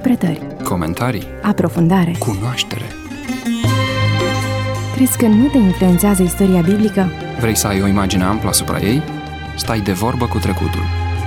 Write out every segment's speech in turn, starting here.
Interpretări, comentarii, aprofundare, cunoaștere. Crezi că nu te influențează istoria biblică? Vrei să ai o imagine amplă asupra ei? Stai de vorbă cu trecutul.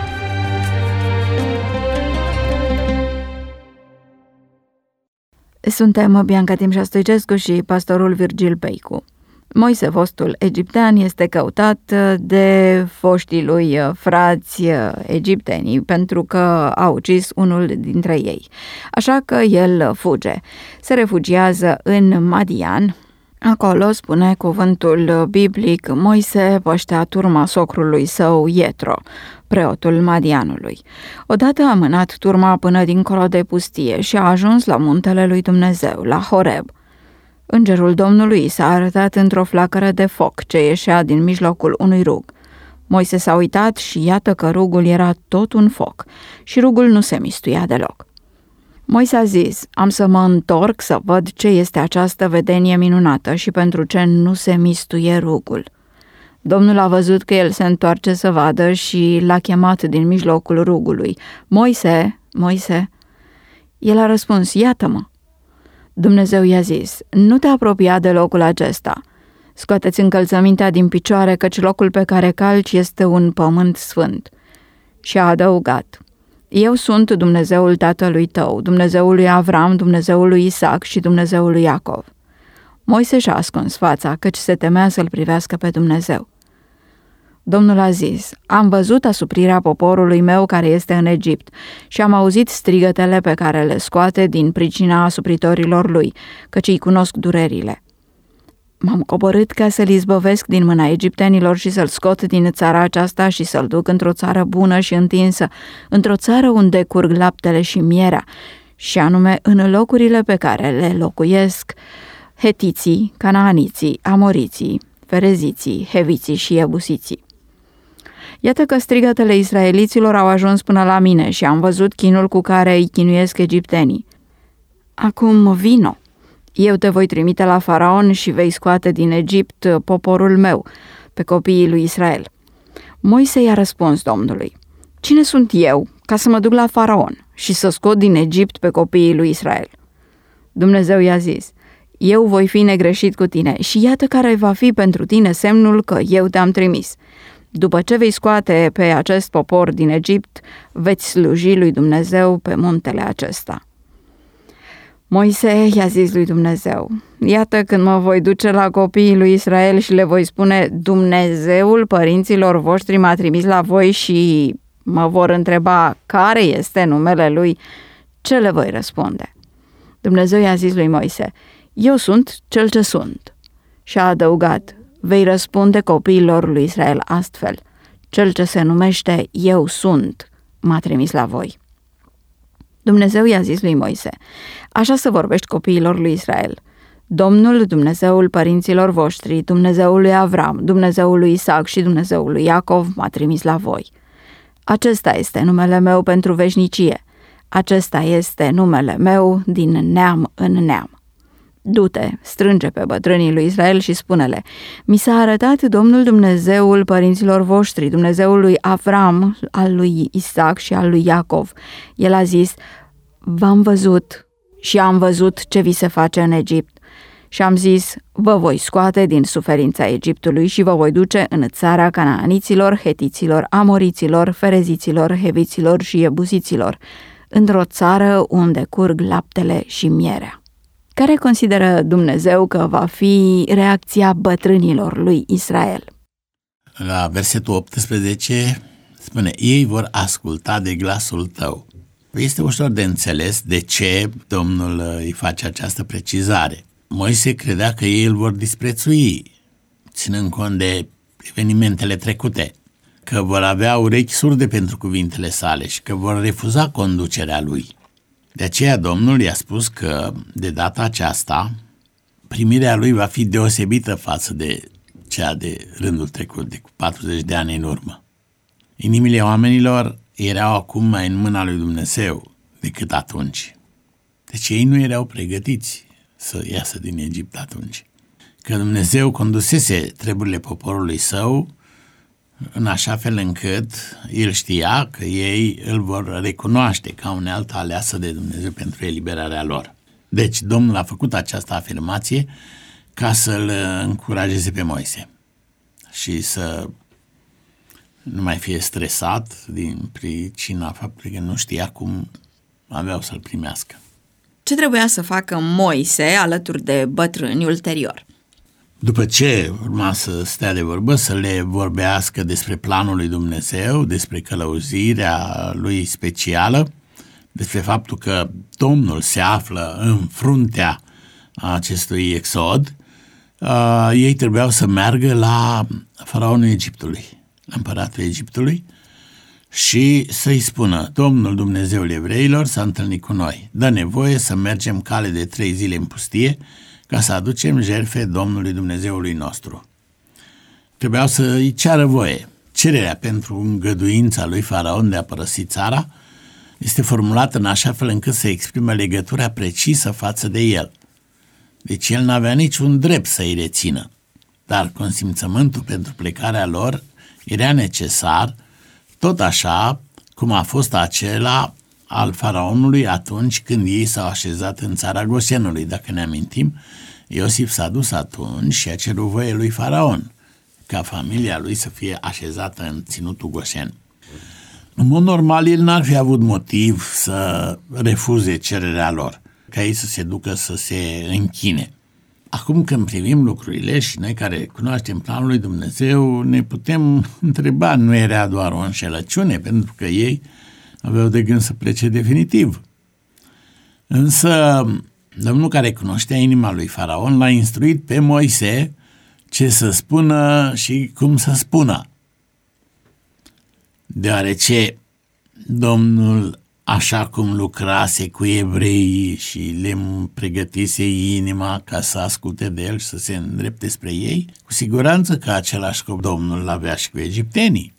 Suntem Bianca Timșa Stoicescu și pastorul Virgil Peicu. Moise, fostul egiptean, este căutat de foștii lui frați egiptenii pentru că a ucis unul dintre ei. Așa că el fuge. Se refugiază în Madian. Acolo, spune cuvântul biblic, Moise păștea turma socrului său Ietro, preotul Madianului. Odată a mânat turma până dincolo de pustie și a ajuns la muntele lui Dumnezeu, la Horeb. Îngerul Domnului s-a arătat într-o flacără de foc ce ieșea din mijlocul unui rug. Moise s-a uitat și iată că rugul era tot un foc și rugul nu se mistuia deloc. Moise a zis, am să mă întorc să văd ce este această vedenie minunată și pentru ce nu se mistuie rugul. Domnul a văzut că el se întoarce să vadă și l-a chemat din mijlocul rugului. Moise, Moise! El a răspuns, iată-mă! Dumnezeu i-a zis, nu te apropia de locul acesta. Scoateți încălțămintea din picioare, căci locul pe care calci este un pământ sfânt. Și a adăugat, eu sunt Dumnezeul tatălui tău, Dumnezeul lui Avram, Dumnezeul lui Isaac și Dumnezeul lui Iacov. Moise și-a ascuns fața, căci se temea să-l privească pe Dumnezeu. Domnul a zis, am văzut asuprirea poporului meu care este în Egipt și am auzit strigătele pe care le scoate din pricina asupritorilor lui, căci îi cunosc durerile. M-am coborât ca să-l izbăvesc din mâna egiptenilor și să-l scot din țara aceasta și să-l duc într-o țară bună și întinsă, într-o țară unde curg laptele și mierea, și anume în locurile pe care le locuiesc hetiții, canaaniții, amoriții, fereziții, heviții și iebusiții. Iată că strigătele israeliților au ajuns până la mine și am văzut chinul cu care îi chinuiesc egiptenii. Acum vino, eu te voi trimite la Faraon și vei scoate din Egipt poporul meu, pe copiii lui Israel. Moise i-a răspuns Domnului, cine sunt eu ca să mă duc la Faraon și să scot din Egipt pe copiii lui Israel? Dumnezeu i-a zis, eu voi fi negreșit cu tine și iată care va fi pentru tine semnul că eu te-am trimis. După ce vei scoate pe acest popor din Egipt, veți sluji lui Dumnezeu pe muntele acesta. Moise i-a zis lui Dumnezeu, iată când mă voi duce la copiii lui Israel și le voi spune, Dumnezeul părinților voștri m-a trimis la voi și mă vor întreba care este numele lui, ce le voi răspunde? Dumnezeu i-a zis lui Moise, eu sunt cel ce sunt. Și a adăugat, vei răspunde copiilor lui Israel astfel, cel ce se numește Eu sunt, m-a trimis la voi. Dumnezeu i-a zis lui Moise, așa să vorbești copiilor lui Israel, Domnul Dumnezeul părinților voștri, Dumnezeul lui Avram, Dumnezeul lui Isaac și Dumnezeul lui Iacov m-a trimis la voi. Acesta este numele meu pentru veșnicie, acesta este numele meu din neam în neam. Du-te, strânge pe bătrânii lui Israel și spune-le, mi s-a arătat Domnul Dumnezeul părinților voștri, Dumnezeul lui Avram, al lui Isaac și al lui Iacov. El a zis, v-am văzut și am văzut ce vi se face în Egipt. Și am zis, vă voi scoate din suferința Egiptului și vă voi duce în țara canaaniților, hetiților, amoriților, fereziților, heviților și iebusiților, într-o țară unde curg laptele și mierea. Care consideră Dumnezeu că va fi reacția bătrânilor lui Israel? La versetul 18 spune, ei vor asculta de glasul tău. Este ușor de înțeles de ce Domnul îi face această precizare. Moise credea că ei îl vor disprețui, ținând cont de evenimentele trecute, că vor avea urechi surde pentru cuvintele sale și că vor refuza conducerea lui. De aceea Domnul i-a spus că, de data aceasta, primirea lui va fi deosebită față de cea de rândul trecut, de 40 de ani în urmă. Inimile oamenilor erau acum mai în mâna lui Dumnezeu decât atunci. Deci ei nu erau pregătiți să iasă din Egipt atunci. Că Dumnezeu condusese treburile poporului său, în așa fel încât el știa că ei îl vor recunoaște ca unealtă aleasă de Dumnezeu pentru eliberarea lor. Deci Domnul a făcut această afirmație ca să-l încurajeze pe Moise și să nu mai fie stresat din pricina faptului că nu știa cum aveau să-l primească. Ce trebuia să facă Moise alături de bătrâni ulterior? După ce urma să stea de vorbă, să le vorbească despre planul lui Dumnezeu, despre călăuzirea lui specială, despre faptul că Domnul se află în fruntea acestui exod, ei trebuiau să meargă la faraonul Egiptului, la împăratul Egiptului, și să-i spună: Domnul Dumnezeul evreilor s-a întâlnit cu noi, dă nevoie să mergem cale de 3 zile în pustie ca să aducem jertfe Domnului Dumnezeului nostru. Trebuiau să-i ceară voie. Cererea pentru îngăduința lui Faraon de a părăsi țara este formulată în așa fel încât să exprime legătura precisă față de el. Deci el n-avea niciun drept să-i rețină, dar consimțământul pentru plecarea lor era necesar, tot așa cum a fost acela al faraonului atunci când ei s-au așezat în țara Gosenului. Dacă ne amintim, Iosif s-a dus atunci și a cerut voie lui faraon ca familia lui să fie așezată în ținutul Gosen. În mod normal, el n-ar fi avut motiv să refuze cererea lor, ca ei să se ducă să se închine. Acum când privim lucrurile și noi care cunoaștem planul lui Dumnezeu, ne putem întreba, nu era doar o înșelăciune, pentru că ei aveau de gând să plece definitiv. Însă Domnul, care cunoștea inima lui Faraon, l-a instruit pe Moise ce să spună și cum să spună. Deoarece Domnul, așa cum lucrase cu evreii și le pregătise inima ca să asculte de el și să se îndrepte spre ei, cu siguranță că același scop Domnul l-avea și cu egiptenii.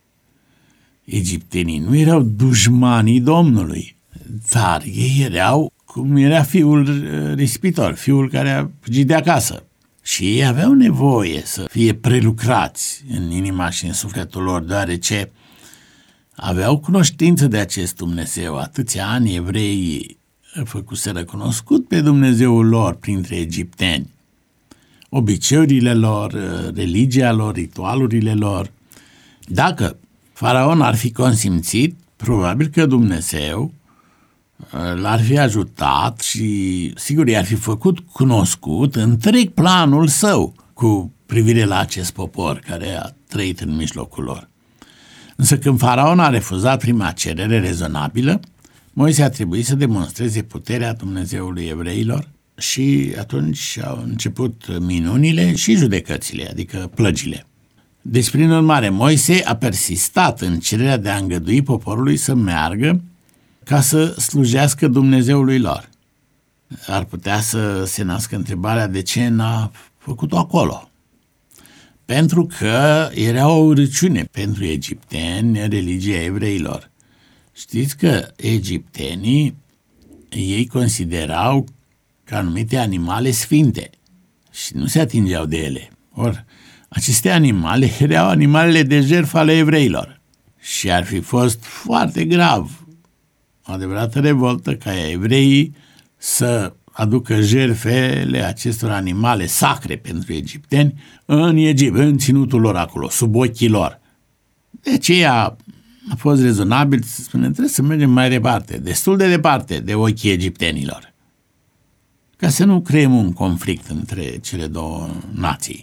Egiptenii nu erau dușmanii Domnului, dar ei erau cum era fiul risipitor, fiul care a fugit de acasă. Și ei aveau nevoie să fie prelucrați în inima și în sufletul lor, deoarece aveau cunoștință de acest Dumnezeu. Atâția ani evreii făcuseră cunoscut pe Dumnezeul lor printre egipteni. Obiceiurile lor, religia lor, ritualurile lor. Dacă Faraon ar fi consimțit, probabil că Dumnezeu l-ar fi ajutat și sigur i-ar fi făcut cunoscut întreg planul său cu privire la acest popor care a trăit în mijlocul lor. Însă când Faraon a refuzat prima cerere rezonabilă, Moise a trebuit să demonstreze puterea Dumnezeului evreilor și atunci au început minunile și judecățile, adică plăgile. Deci, prin urmare, Moise a persistat în cererea de a îngădui poporului să meargă ca să slujească Dumnezeului lor. Ar putea să se nască întrebarea de ce n-a făcut-o acolo. Pentru că era o urăciune pentru egipteni religia evreilor. Știți că egiptenii, ei considerau ca anumite animale sfinte și nu se atingeau de ele. Or, aceste animale erau animalele de jertfă ale evreilor și ar fi fost foarte grav, o adevărată revoltă, ca evreii să aducă jertfele acestor animale sacre pentru egipteni în Egipt, în ținutul lor acolo, sub ochii lor. De aceea a fost rezonabil să spunem, trebuie să mergem mai departe, destul de departe de ochii egiptenilor, ca să nu creăm un conflict între cele două nații.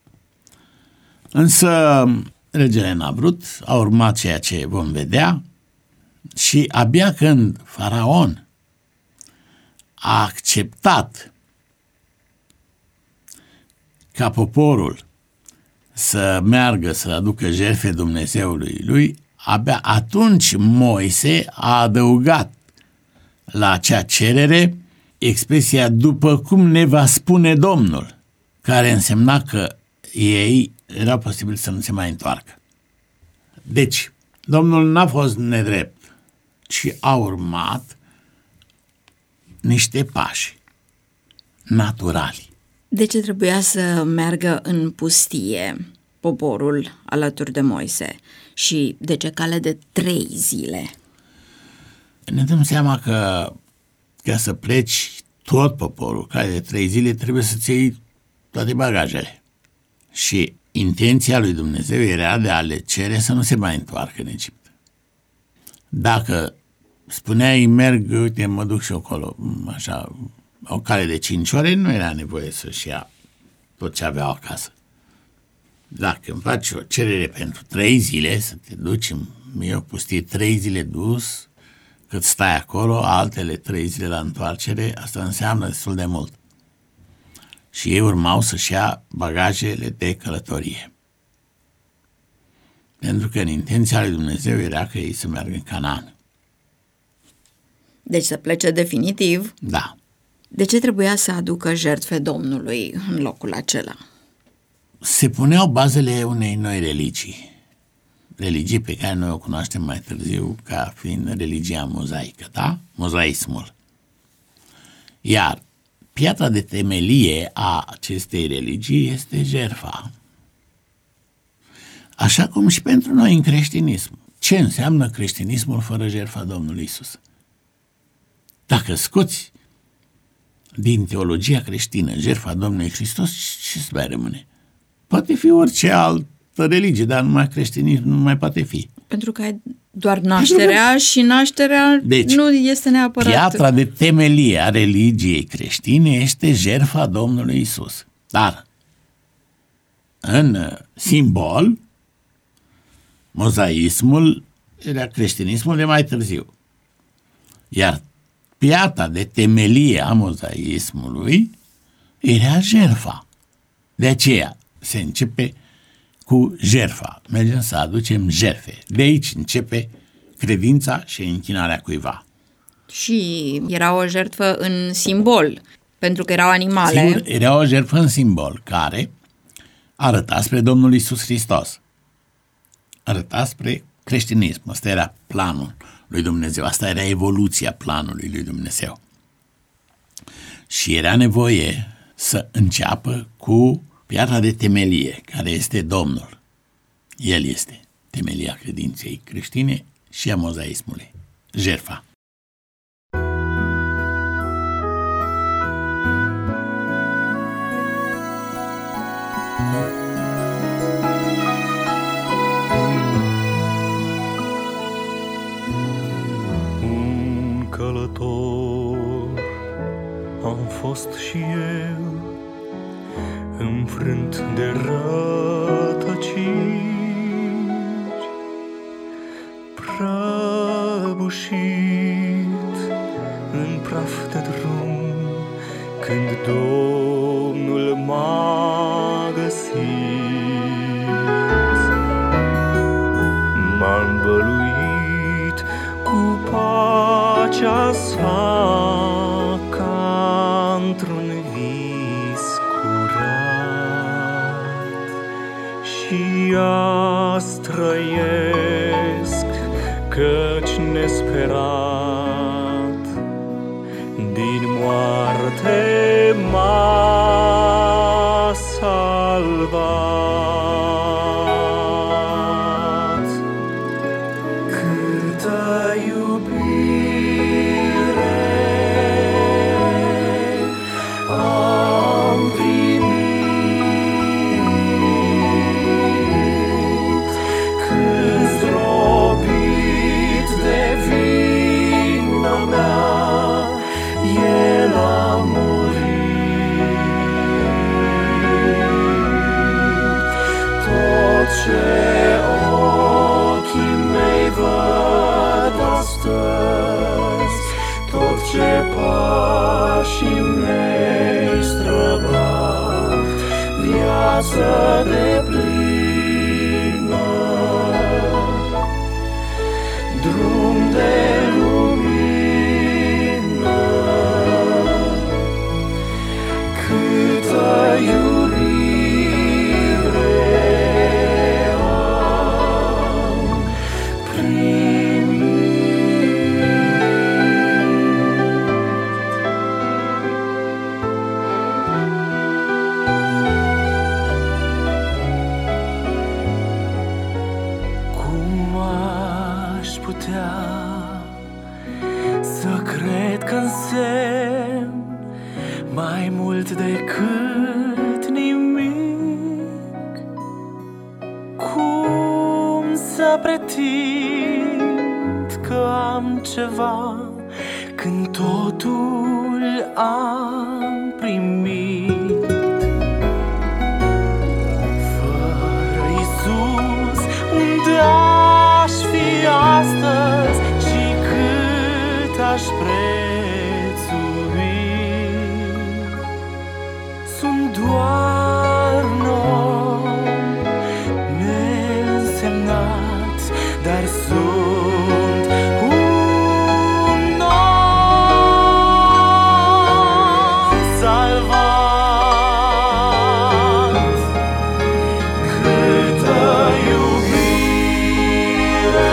Însă regele n-a vrut, a urmat ceea ce vom vedea și abia când Faraon a acceptat ca poporul să meargă să aducă jertfe Dumnezeului lui, abia atunci Moise a adăugat la acea cerere expresia după cum ne va spune Domnul, care însemna că ei era posibil să nu se mai întoarcă. Deci, Domnul n-a fost nedrept, ci a urmat niște pași naturali. De ce trebuia să meargă în pustie? poporul alături de Moise și de ce cale de 3 zile? Ne dăm seama că ca să pleci tot poporul, cale de 3 zile, trebuie să-ți iei toate bagajele. Și intenția lui Dumnezeu era de a le cere să nu se mai întoarcă în Egipt. Dacă spuneai, merg, uite, mă duc și acolo, așa, o cale de 5 ore, nu era nevoie să-și ia tot ce aveau acasă. Dacă îmi faci o cerere pentru 3 zile, să te duci în o pustie 3 zile dus, cât stai acolo, altele 3 zile la întoarcere, asta înseamnă destul de mult. Și ei urmau să-și ia bagajele de călătorie. Pentru că în intenția lui Dumnezeu era că ei să meargă în Canaan. Deci să plece definitiv. Da. De ce trebuia să aducă jertfe Domnului în locul acela? Se puneau bazele unei noi religii pe care noi o cunoaștem mai târziu ca fiind religia mozaică, da? Mozaismul. Iar piatra de temelie a acestei religii este jertfa. Așa cum și pentru noi în creștinism. Ce înseamnă creștinismul fără jertfa Domnului Isus? Dacă scoți din teologia creștină jertfa Domnului Hristos, ce-ți mai rămâne? Poate fi orice altă religie, dar numai creștinism nu mai poate fi. Pentru că ai doar nașterea și nașterea deci, nu este neapărat... Piatra de temelie a religiei creștine este jertfa Domnului Isus. Dar în simbol, mozaismul era creștinismul de mai târziu. Iar piatra de temelie a mozaismului era jertfa. De aceea se începe cu jertfa. Mergem să aducem jertfe. De aici începe credința și închinarea cuiva. Și era o jertfă în simbol, pentru că erau animale. Sigur, era o jertfă în simbol care arăta spre Domnul Iisus Hristos. Arăta spre creștinism. Asta era planul lui Dumnezeu. Asta era evoluția planului lui Dumnezeu. Și era nevoie să înceapă cu piatra de temelie, care este Domnul. El este temelia credinței creștine și a mozaismului. Jertfa. Un călător am fost și eu, înfrânt de rătăciri, prăbușit în praf de drum, când Domnul m-a găsit. M-a învăluit cu pacea sa, ca într-un vis curat, și azi trăiesc, căci nesperat din moarte m-a salvat. Câtă iubire am primit, cât zdrobit de vina mea, El a murit. Tot ce ochii mei văd astăzi, tot ce pașii mei străbat, viață deplină, drum de lumină, câtă iubire am primit. aș putea să cred că însemn mai mult decât nimic, cum să pretind că am ceva când totul am primit? Fără Iisus, unde aș fi astăzi și cât aș prețui? Sunt doar om neînsemnat, dar sunt un om salvat. Câtă iubire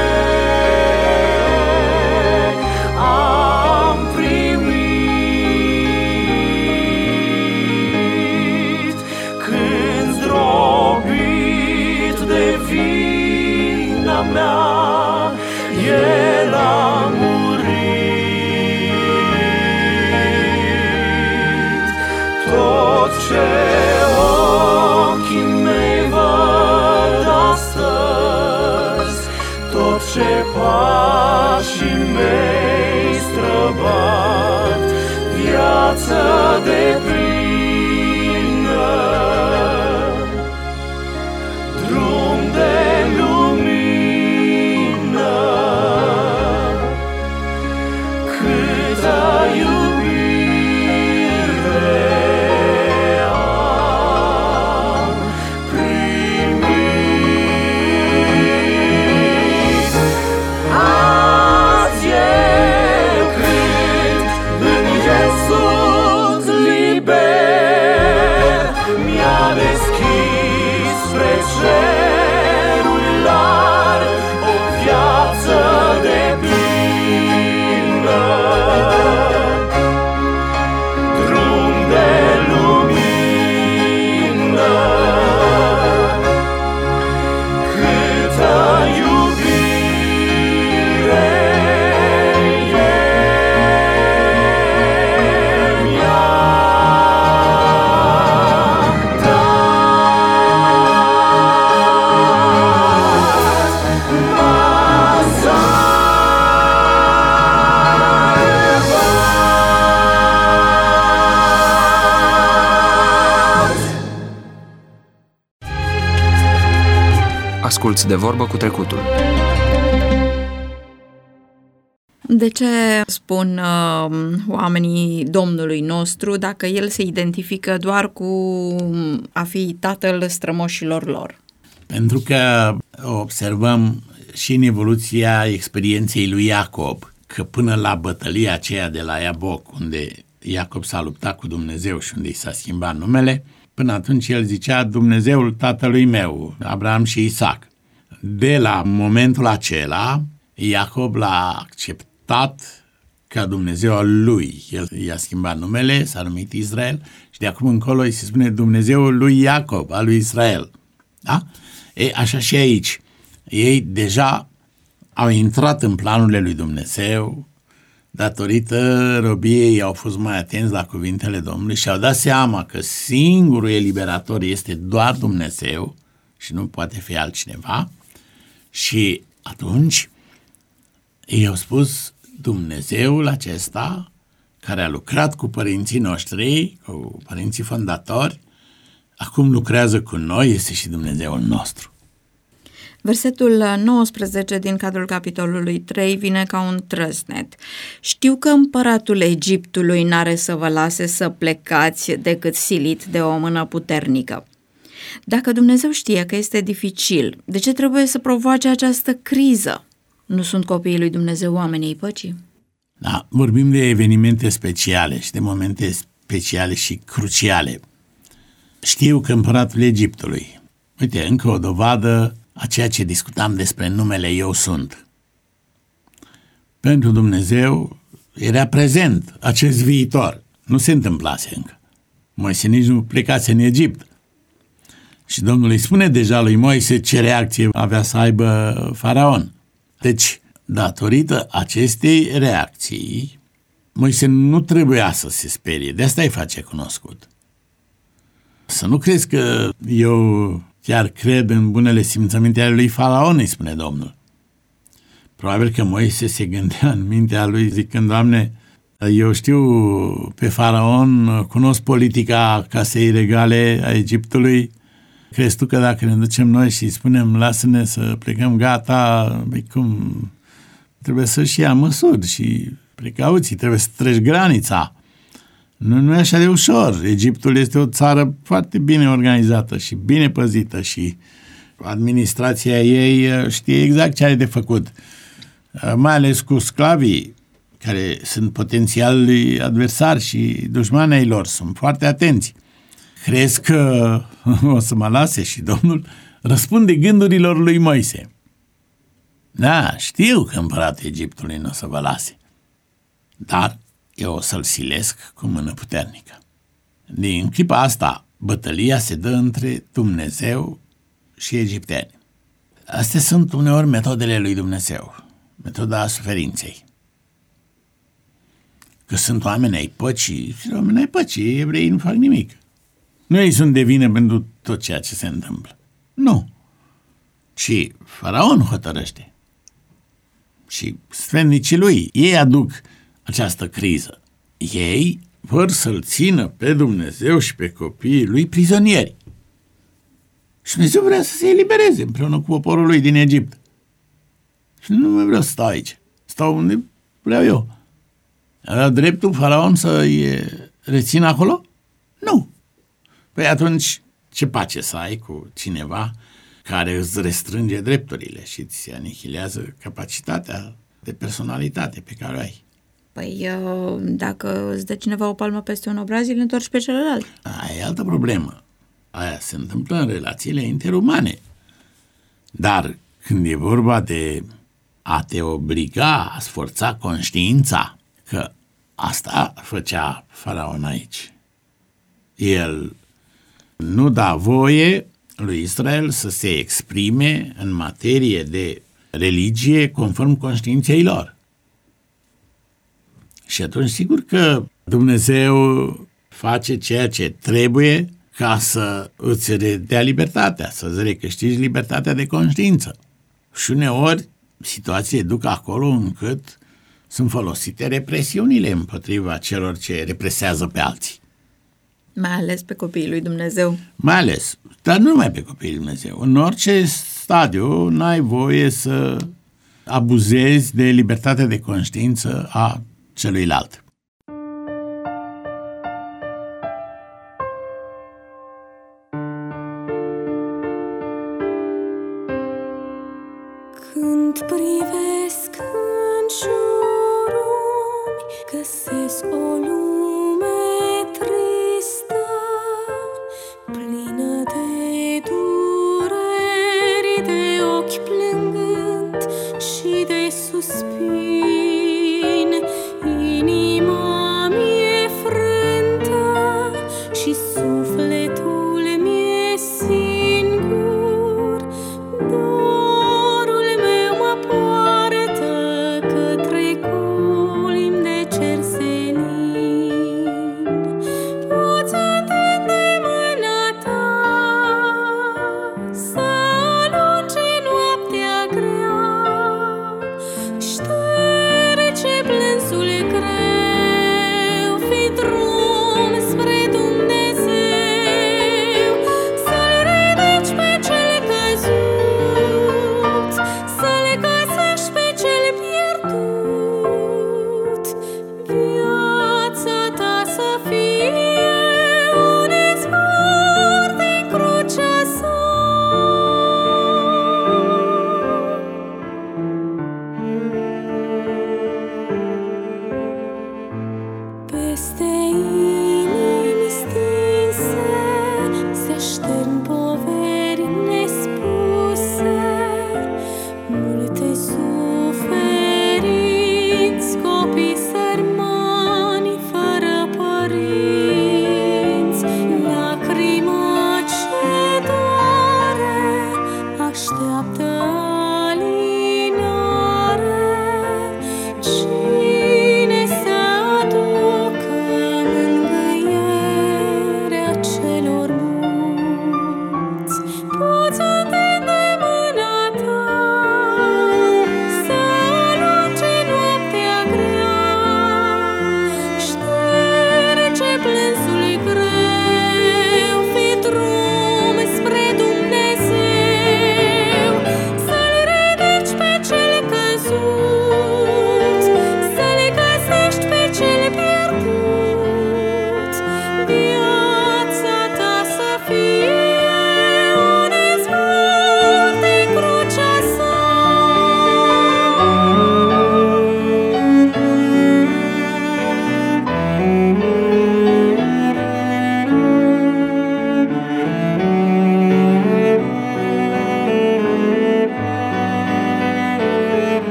am primit când zdrobit de vina mea El a murit. Tot ce ochii mei văd astăzi, tot ce pașii mei străbat, viață deplină, drum de lumină. Câtă iubire am primit. Azi eu cânt în Iisus liber, mi-a deschis spre cerul larg o viață deplină, drum de lumină. Câtă iubire El mi-a Asculți De Vorbă cu Trecutul. De ce spun oamenii Domnului nostru dacă El se identifică doar cu a fi tatăl strămoșilor lor? Pentru că observăm și în evoluția experienței lui Iacob că până la bătălia aceea de la Iaboc, unde Iacob s-a luptat cu Dumnezeu și unde i s-a schimbat numele, până atunci el zicea Dumnezeul tatălui meu, Abraham și Isaac. De la momentul acela, Iacob l-a acceptat ca Dumnezeu al lui. El i-a schimbat numele, s-a numit Israel și de acum încolo îi se spune Dumnezeul lui Iacob, al lui Israel. Da? Așa și aici. Ei deja au intrat în planurile lui Dumnezeu, datorită robiei au fost mai atenți la cuvintele Domnului și au dat seama că singurul eliberator este doar Dumnezeu și nu poate fi altcineva. Și atunci ei au spus Dumnezeul acesta care a lucrat cu părinții noștri, cu părinții fondatori, acum lucrează cu noi, este și Dumnezeul nostru. Versetul 19 din cadrul capitolului 3 vine ca un trăsnet. Știu că împăratul Egiptului n-are să vă lase să plecați decât silit de o mână puternică. Dacă Dumnezeu știe că este dificil, de ce trebuie să provoace această criză? Nu sunt copiii lui Dumnezeu oamenii păcii? Da, vorbim de evenimente speciale și de momente speciale și cruciale. Știu că împăratul Egiptului, uite, încă o dovadă a ceea ce discutam despre numele Eu Sunt. Pentru Dumnezeu era prezent acest viitor. Nu se întâmplase încă. Moise nici nu plecase în Egipt. Și Domnul îi spune deja lui Moise ce reacție avea să aibă Faraon. Deci, datorită acestei reacții, Moise nu trebuia să se sperie, de asta îi face cunoscut. Să nu crezi că eu chiar cred în bunele simțăminte ale lui Faraon, îi spune Domnul. Probabil că Moise se gândea în mintea lui zicând, Doamne, eu știu pe Faraon, cunosc politica casei regale a Egiptului, crezi tu că dacă ne ducem noi și spunem lasă-ne să plecăm, gata, cum trebuie să-și ia măsuri și precauții, trebuie să treci granița. Nu e așa de ușor. Egiptul este o țară foarte bine organizată și bine păzită și administrația ei știe exact ce are de făcut. Mai ales cu sclavii, care sunt potențiali adversari și dușmani ai lor, sunt foarte atenți. Crezi că o să mă lase? Și Domnul răspunde gândurilor lui Moise. Da, știu că împăratul Egiptului nu o să vă lase, dar eu o să-l silesc cu mână puternică. Din clipa asta, bătălia se dă între Dumnezeu și egipteni. Astea sunt uneori metodele lui Dumnezeu, metoda suferinței. Că sunt oameni ai păcii, și oameni ai păcii, evreii nu fac nimic. Nu ei sunt de vină pentru tot ceea ce se întâmplă. Nu. Și Faraon hotărăște. Și sfetnicii lui, ei aduc această criză. Ei vor să-l țină pe Dumnezeu și pe copiii lui prizonieri. Și Dumnezeu vrea să se elibereze împreună cu poporul lui din Egipt. Și nu mai vreau să stau aici. Stau unde vreau eu. Avea dreptul Faraon să-i rețină acolo? Nu. Păi atunci ce pace să ai cu cineva care îți restrânge drepturile și îți anihilează capacitatea de personalitate pe care o ai? Păi, dacă îți dă cineva o palmă peste un obraz, îl întorci pe celălalt. Aia e altă problemă. Aia se întâmplă în relațiile interumane. Dar când e vorba de a te obliga, a sforța conștiința, că asta făcea Faraon aici. El nu da voie lui Israel să se exprime în materie de religie conform conștiinței lor. Și atunci sigur că Dumnezeu face ceea ce trebuie ca să îți redea libertatea, să-ți recâștigi libertatea de conștiință. Și uneori situații duc acolo încât sunt folosite represiunile împotriva celor ce represează pe alții. Mai ales pe copiii lui Dumnezeu. Mai ales, dar nu numai pe copiii lui Dumnezeu. În orice stadiu n-ai voie să abuzezi de libertatea de conștiință a celuilalt. Când privesc în jurul, găsesc o lume tristă, plină de dureri, de ochi plângând și de suspin. Inima mi-e frântă și sufletul mi-e singur. Dorul meu mă poartă către culmi de cer senin. Poți întinde mâna ta să alunge noaptea grea. Șterge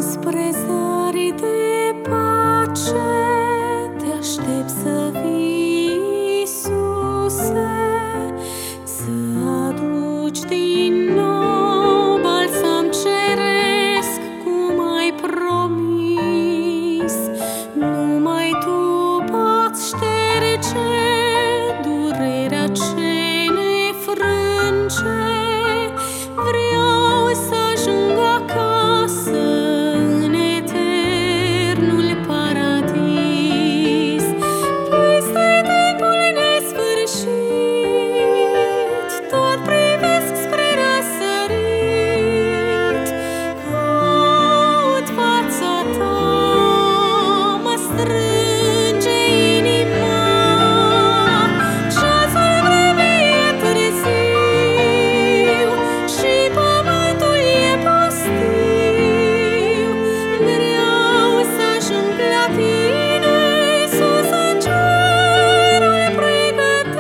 Dinspre zări de pace te aștept să vii, Iisuse, să aduci din nou balsam ceresc cum ai promis. Numai tu poți șterge durerea ce ne frânge. Vreau să ajung acasă în eternul paradis. Peste timpul nesfârșit tot privesc spre răsărit. Caut fața ta, mă strânge inima. Ceasul vremii e târziu și pământul e pustiu. Vreau să ajung la tine, sus în cerul pregătit.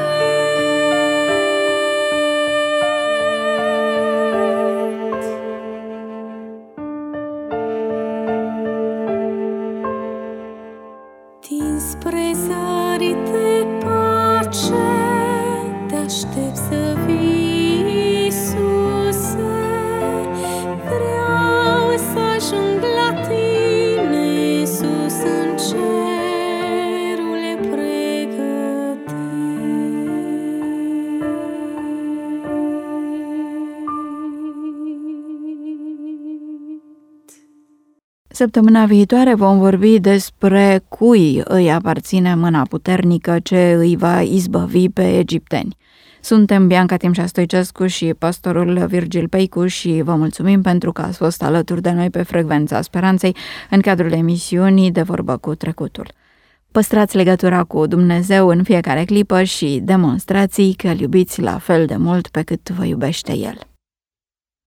Dinspre zări de pace te aștept să vii, Iisuse. Vreau să ajung la tine, sus în cerul pregătit. Săptămâna viitoare vom vorbi despre cui îi aparține mâna puternică ce îi va izbăvi pe egipteni. Suntem Bianca Timșa Stoicescu și pastorul Virgil Peicu și vă mulțumim pentru că ați fost alături de noi pe Frecvența Speranței în cadrul emisiunii De Vorbă cu Trecutul. Păstrați legătura cu Dumnezeu în fiecare clipă și demonstrați că îl iubiți la fel de mult pe cât vă iubește El.